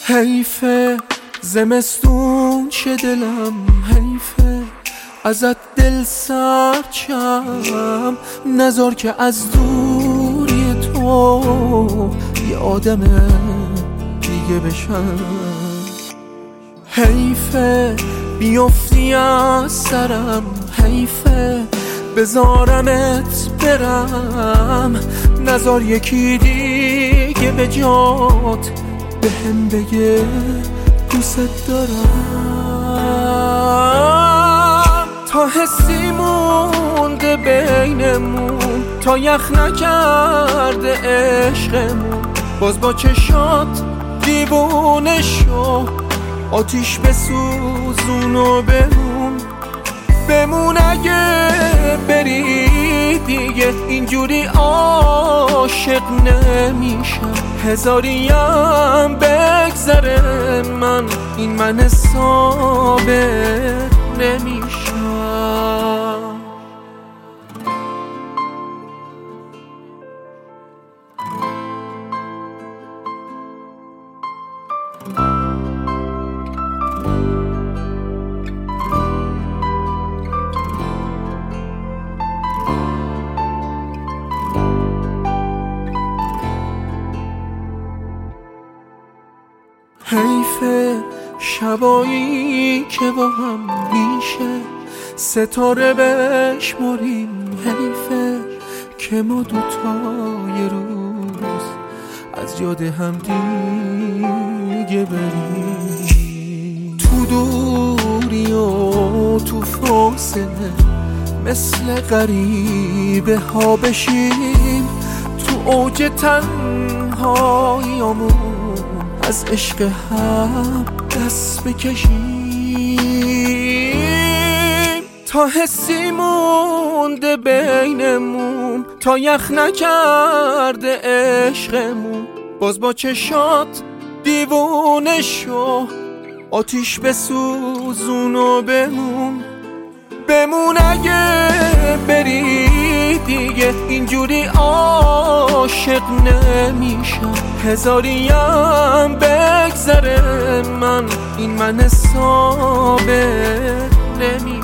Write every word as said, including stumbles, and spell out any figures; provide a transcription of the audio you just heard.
حیفه زمستون شه دلم، حیفه ازت دل سرچم، نذار که از دوری تو یه آدم دیگه بشم. حیفه بیفتی از سرم، حیفه بذارمت برم، نذار یکی دیگه به جات به هم بگه دوست دارم. تا حسی مونده بینمون، تا یخ نکرده عشقمون، باز با چشات دیوونه شو، آتیش بسوزون و بمون بمون. اگه بری دیگه اینجوری عاشق نمیشم، هزاریم بگذره من این من صابر نمیشم. حیفه شبایی که با هم میشه ستاره بشماریم، حیفه که ما دوتا یه روز از یاد هم دیگه بریم. تو دوری و تو فاصله مثل غریبه ها بشیم، تو اوج تنهاییامون از عشق هم دست بکشیم. تا حسی مونده بینمون، تا یخ نکرده عشقمون، باز با چشات دیوونه شو، آتیش بسوزون و بمون بمون. اگه بری دیگه اینجوری عاشق نمیشم، هزاریم بگذره من این من صابر نمیشم.